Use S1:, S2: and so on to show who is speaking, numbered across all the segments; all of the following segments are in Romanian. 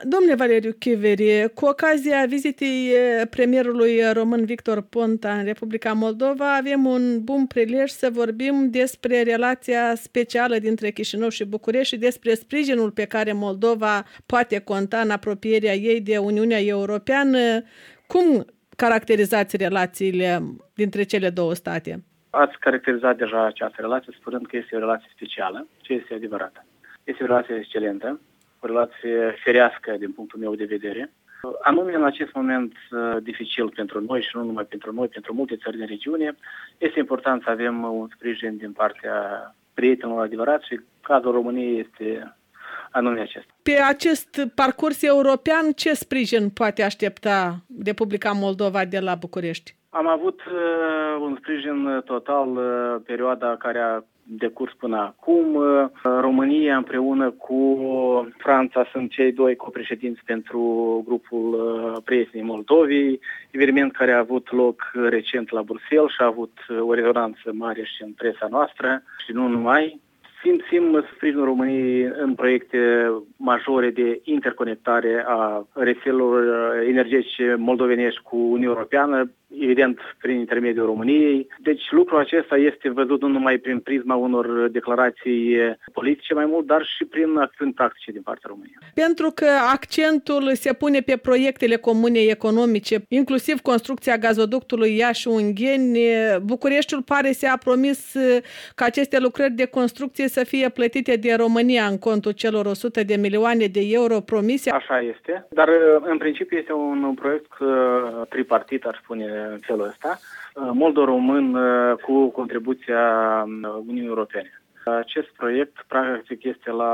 S1: Domnule Valeriu Chiveri, cu ocazia vizitei premierului român Victor Ponta în Republica Moldova, avem un bun prilej să vorbim despre relația specială dintre Chișinău și București și despre sprijinul pe care Moldova poate conta în apropierea ei de Uniunea Europeană. Cum caracterizați relațiile dintre cele două state?
S2: Ați caracterizat deja această relație spunând că este o relație specială, ce este adevărat. Este o relație excelentă, o relație ferească din punctul meu de vedere. Anume, în acest moment dificil pentru noi și nu numai pentru noi, pentru multe țări din regiune, este important să avem un sprijin din partea prietenilor adevărați și cazul României este anume acesta.
S1: Pe acest parcurs european, ce sprijin poate aștepta Republica Moldova de la București?
S2: Am avut un sprijin total perioada care a decurs până acum. România împreună cu Franța sunt cei doi copreședinți pentru grupul Prietenii Moldovei, eveniment care a avut loc recent la Bruxelles și a avut o rezonanță mare și în presa noastră și nu numai. Simțim sprijinul României în proiecte majore de interconectare a rețelelor energetice moldovenești cu Uniunea Europeană, evident prin intermediul României. Deci lucrul acesta este văzut nu numai prin prisma unor declarații politice mai mult, dar și prin acțiuni practice din partea României.
S1: Pentru că accentul se pune pe proiectele comune economice, inclusiv construcția gazoductului Iași-Ungheni, Bucureștiul pare să a promis ca aceste lucrări de construcție să fie plătite de România în contul celor 100 de milioane de euro promise.
S2: Așa este, dar în principiu este un proiect tripartit, ar spune în felul ăsta, moldo-român cu contribuția Uniunii Europene. Acest proiect, practic, este la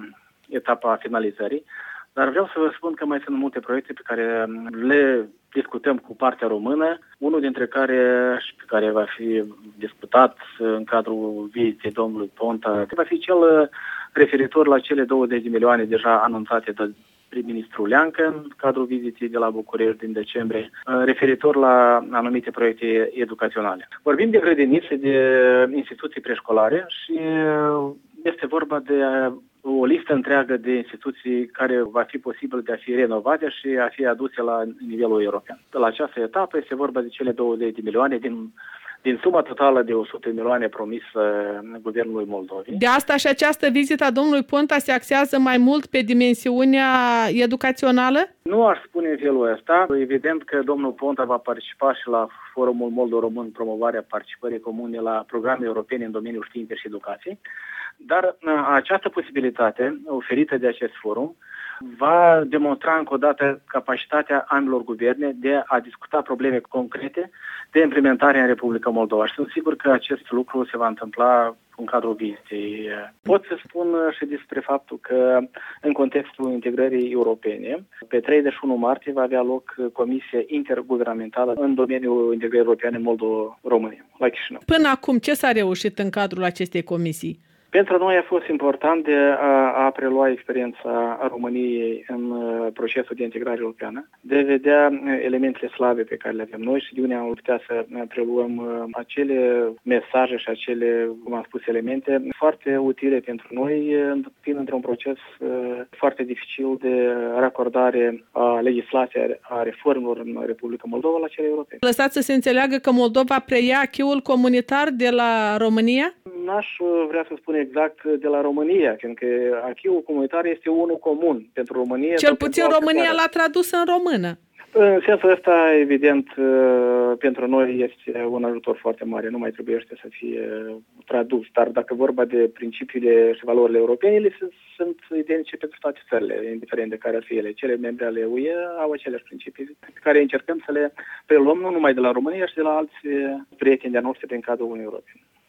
S2: etapa finalizării, dar vreau să vă spun că mai sunt multe proiecte pe care le discutăm cu partea română, unul dintre care va fi discutat în cadrul vizitei domnului Ponta, va fi cel referitor la cele 20 de milioane deja anunțate de prim-ministrul Leancă în cadrul vizitei de la București din decembrie, referitor la anumite proiecte educaționale. Vorbim de grădinițe, de instituții preșcolare și este vorba de o listă întreagă de instituții care va fi posibil de a fi renovate și a fi aduse la nivelul european. La această etapă este vorba de cele 20 de milioane din suma totală de 100 de milioane promisă Guvernului Moldovei.
S1: De asta și această vizită a domnului Ponta se axează mai mult pe dimensiunea educațională?
S2: Nu aș spune în felul ăsta. Evident că domnul Ponta va participa și la Forumul Moldo-Român, promovarea participării comune la programe europene în domeniul științei și educației. Dar această posibilitate oferită de acest forum va demonstra încă o dată capacitatea ambelor guverne de a discuta probleme concrete de implementare în Republica Moldova. Și sunt sigur că acest lucru se va întâmpla în cadrul vizitei. Pot să spun și despre faptul că în contextul integrării europene, pe 31 martie va avea loc Comisia Interguvernamentală în domeniul integrării europene Moldo-România, la Chișinău.
S1: Până acum, ce s-a reușit în cadrul acestei comisii?
S2: Pentru noi a fost important de a prelua experiența României în procesul de integrare europeană, de vedea elementele slabe pe care le avem noi și de unde am putea să preluăm acele mesaje și acele, cum am spus, elemente foarte utile pentru noi, fiind într-un proces foarte dificil de racordare a legislației, a reformelor în Republica Moldova la cele europene.
S1: Lăsați să se înțeleagă că Moldova preia acquis-ul comunitar de la România?
S2: N-aș vrea să spun exact de la România, pentru că acquis-ul comunitar este unul comun pentru România.
S1: Cel puțin România l-a tradus în română.
S2: În sensul ăsta, evident, pentru noi este un ajutor foarte mare. Nu mai trebuie să fie tradus. Dar dacă vorba de principiile și valorile europene, ele sunt identice pentru toate țările, indiferent de care ar fi ele. Cele membre ale UE au aceleași principii pe care încercăm să le preluăm nu numai de la România, ci de la alți prieteni de-a noștri din cadrul Uniunii Europene.